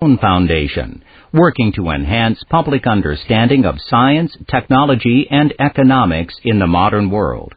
Foundation, working to enhance public understanding of science, technology, and economics in the modern world.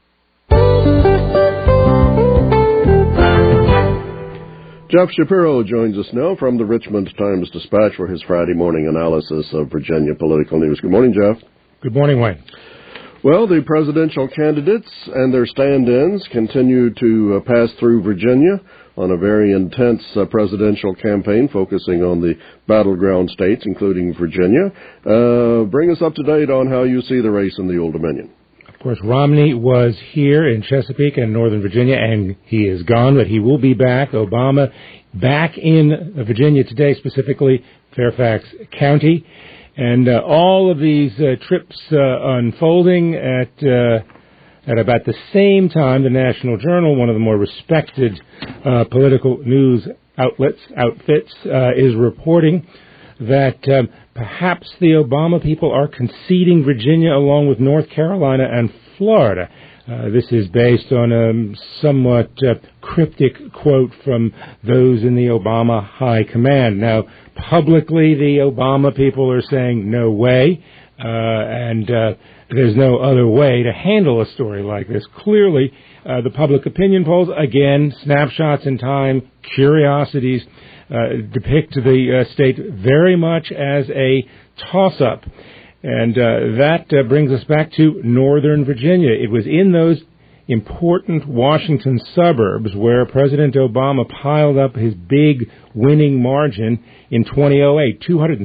Jeff Shapiro joins us now from the Richmond Times-Dispatch for his Friday morning analysis of Virginia political news. Good morning, Jeff. Good morning, Wayne. Well, the presidential candidates and their stand-ins continue to pass through Virginia on a very intense presidential campaign focusing on the battleground states, including Virginia. Bring us up to date on how you see the race in the Old Dominion. Of course, Romney was here in Chesapeake and Northern Virginia, and he is gone, but he will be back. Obama back in Virginia today, specifically Fairfax County. And all of these trips unfolding at about the same time, the National Journal, one of the more respected political news outfits, is reporting that perhaps the Obama people are conceding Virginia along with North Carolina and Florida. This is based on a somewhat cryptic quote from those in the Obama high command. Now, publicly, the Obama people are saying no way, and there's no other way to handle a story like this. Clearly, the public opinion polls, again, snapshots in time, curiosities, depict the state very much as a toss-up. And that brings us back to Northern Virginia. It was in those important Washington suburbs where President Obama piled up his big winning margin in 2008,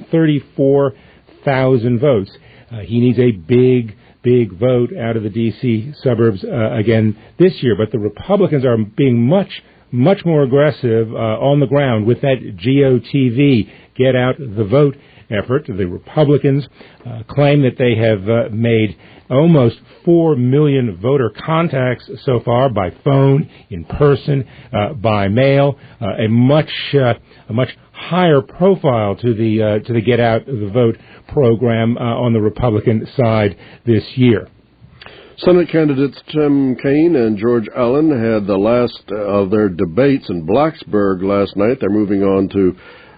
234,000 votes. He needs a big vote out of the D.C. suburbs again this year. But the Republicans are being much more aggressive on the ground with that GOTV, get out the vote effort. The Republicans claim that they have made almost 4 million voter contacts so far by phone, in person, by mail, a much higher profile to the Get Out the Vote program on the Republican side this year. Senate candidates Tim Kaine and George Allen had the last of their debates in Blacksburg last night. They're moving on to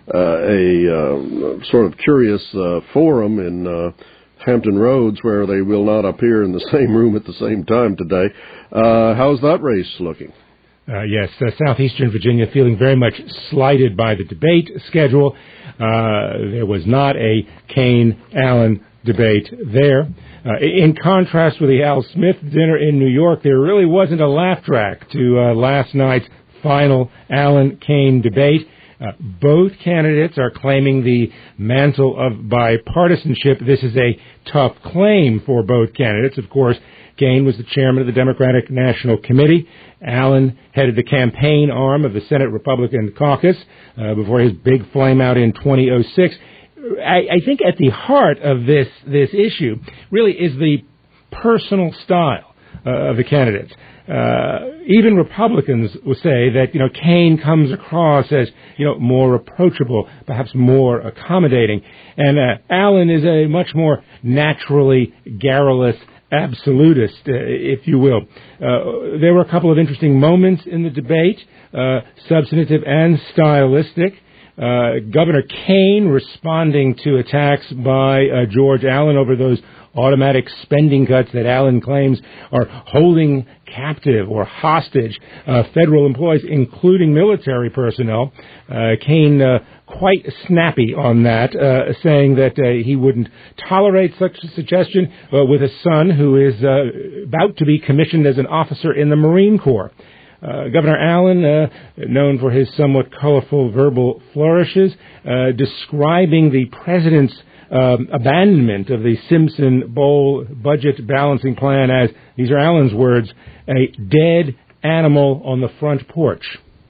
a sort of curious forum in Hampton Roads where they will not appear in the same room at the same time today. How's that race looking? Yes, southeastern Virginia feeling very much slighted by the debate schedule. There was not a Kaine-Allen debate there. In contrast with the Al Smith dinner in New York, there really wasn't a laugh track to last night's final Allen-Kaine debate. Both candidates are claiming the mantle of bipartisanship. This is a tough claim for both candidates. Of course, Kaine was the chairman of the Democratic National Committee. Allen headed the campaign arm of the Senate Republican caucus before his big flameout in 2006. I think at the heart of this issue really is the personal style of the candidates. Even Republicans will say that, Kaine comes across as, more approachable, perhaps more accommodating. And Allen is a much more naturally garrulous absolutist, if you will. There were a couple of interesting moments in the debate, substantive and stylistic. Governor Kaine responding to attacks by George Allen over those automatic spending cuts that Allen claims are holding captive or hostage federal employees, including military personnel. Kaine quite snappy on that, saying that he wouldn't tolerate such a suggestion with a son who is about to be commissioned as an officer in the Marine Corps. Governor Allen, known for his somewhat colorful verbal flourishes, describing the president's abandonment of the Simpson-Bowl budget balancing plan as, these are Allen's words, a dead animal on the front porch.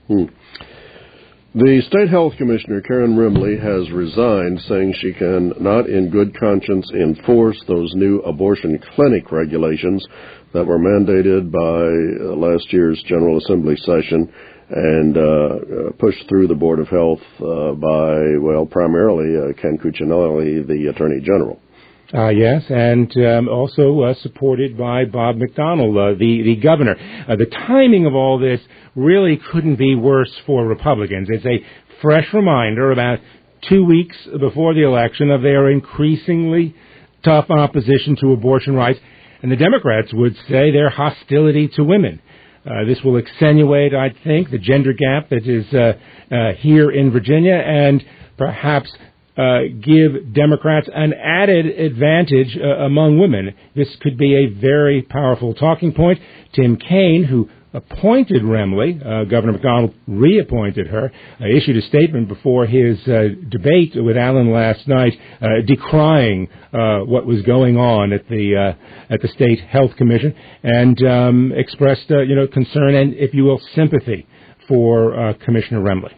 The State Health Commissioner, Karen Rimley, has resigned, saying she can not in good conscience enforce those new abortion clinic regulations that were mandated by last year's General Assembly session and pushed through the Board of Health by, primarily Ken Cuccinelli, the Attorney General. Yes, and also supported by Bob McDonnell, the governor. The timing of all this really couldn't be worse for Republicans. It's a fresh reminder about 2 weeks before the election of their increasingly tough opposition to abortion rights, and the Democrats would say their hostility to women. This will accentuate, I think, the gender gap that is here in Virginia and perhaps give Democrats an added advantage among women. This could be a very powerful talking point. Tim Kaine, who appointed Remley, Governor McDonald reappointed her, issued a statement before his debate with Allen last night, decrying what was going on at the State Health Commission, and expressed concern and, if you will, sympathy for Commissioner Remley.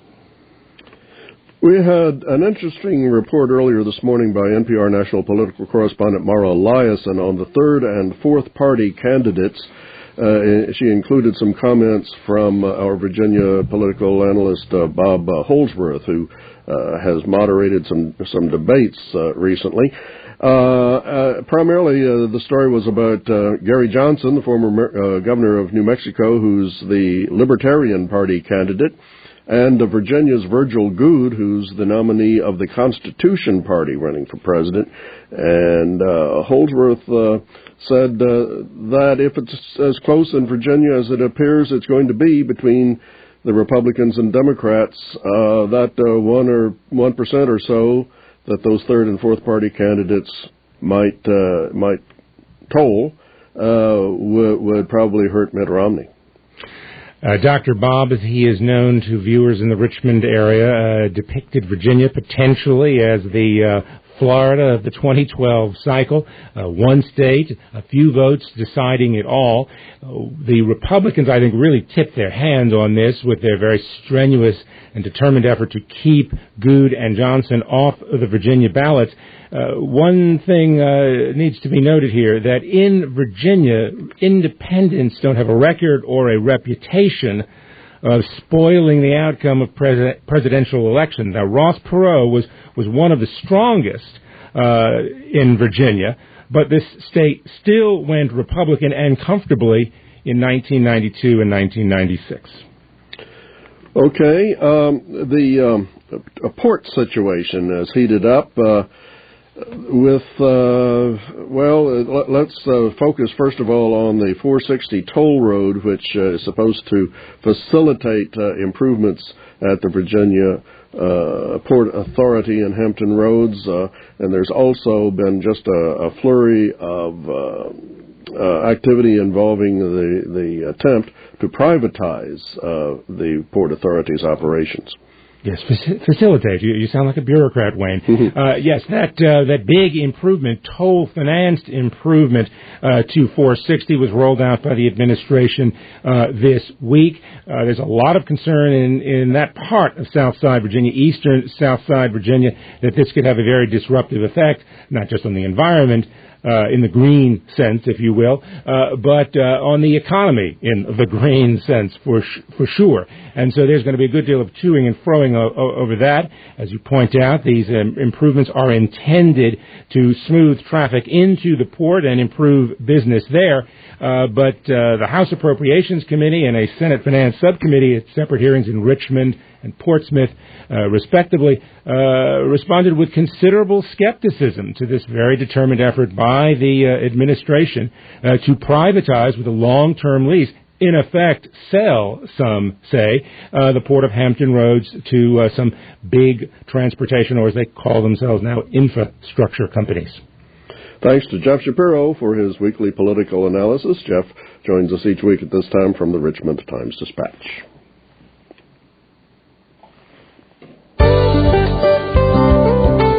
We had an interesting report earlier this morning by NPR national political correspondent Mara Liasson on the third and fourth party candidates. She included some comments from our Virginia political analyst Bob Holsworth, who has moderated some debates recently. Primarily, the story was about Gary Johnson, the former governor of New Mexico, who's the Libertarian Party candidate, and Virginia's Virgil Goode, who's the nominee of the Constitution Party running for president. And Holdsworth said that if it's as close in Virginia as it appears it's going to be between the Republicans and Democrats, that 1% or so that those third and fourth party candidates might toll would probably hurt Mitt Romney. Dr. Bob, as he is known to viewers in the Richmond area, depicted Virginia potentially as the Florida of the 2012 cycle, one state, a few votes deciding it all. The Republicans, I think, really tipped their hand on this with their very strenuous and determined effort to keep Goode and Johnson off of the Virginia ballots. One thing needs to be noted here, that in Virginia, independents don't have a record or a reputation of spoiling the outcome of presidential elections. Now, Ross Perot was one of the strongest in Virginia, but this state still went Republican and comfortably in 1992 and 1996. Okay, the port situation has heated up. Let's focus first of all on the 460 toll road, which is supposed to facilitate improvements at the Virginia Port Authority and Hampton Roads, and there's also been just a flurry of activity involving the attempt to privatize the Port Authority's operations. Yes, facilitate. You sound like a bureaucrat, Wayne. Yes, that big improvement, toll-financed improvement to 460 was rolled out by the administration this week. There's a lot of concern in that part of Southside Virginia, eastern Southside Virginia, that this could have a very disruptive effect, not just on the environment, in the green sense, if you will, but on the economy in the green sense for sure. And so there's going to be a good deal of toing and froing over that. As you point out, these improvements are intended to smooth traffic into the port and improve business there. But the House Appropriations Committee and a Senate Finance Subcommittee at separate hearings in Richmond and Portsmouth, respectively, responded with considerable skepticism to this very determined effort by the administration to privatize with a long-term lease, in effect sell, some say, the Port of Hampton Roads to some big transportation, or as they call themselves now, infrastructure companies. Thanks to Jeff Shapiro for his weekly political analysis. Jeff joins us each week at this time from the Richmond Times-Dispatch.